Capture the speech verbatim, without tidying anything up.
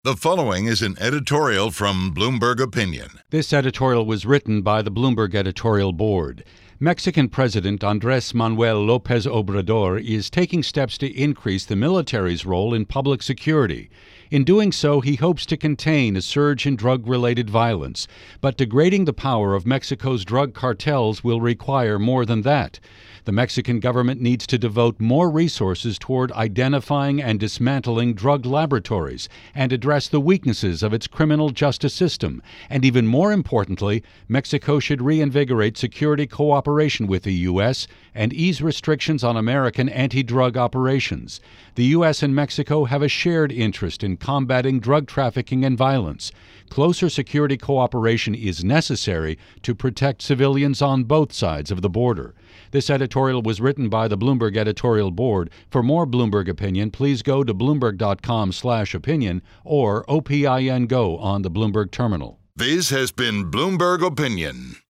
The following is an editorial from Bloomberg Opinion. This editorial was written by the Bloomberg editorial board. Mexican President Andrés Manuel López Obrador is taking steps to increase the military's role in public security. In doing so, he hopes to contain a surge in drug-related violence. But degrading the power of Mexico's drug cartels will require more than that. The Mexican government needs to devote more resources toward identifying and dismantling drug laboratories and address the weaknesses of its criminal justice system. And even more importantly, Mexico should reinvigorate security cooperation with the U S and ease restrictions on American anti-drug operations. The U S and Mexico have a shared interest in combating drug trafficking and violence. Closer security cooperation is necessary to protect civilians on both sides of the border. This editorial was written by the Bloomberg editorial board. For more Bloomberg opinion, please go to bloomberg.com slash opinion or O P I N Go on the Bloomberg terminal. This has been Bloomberg Opinion.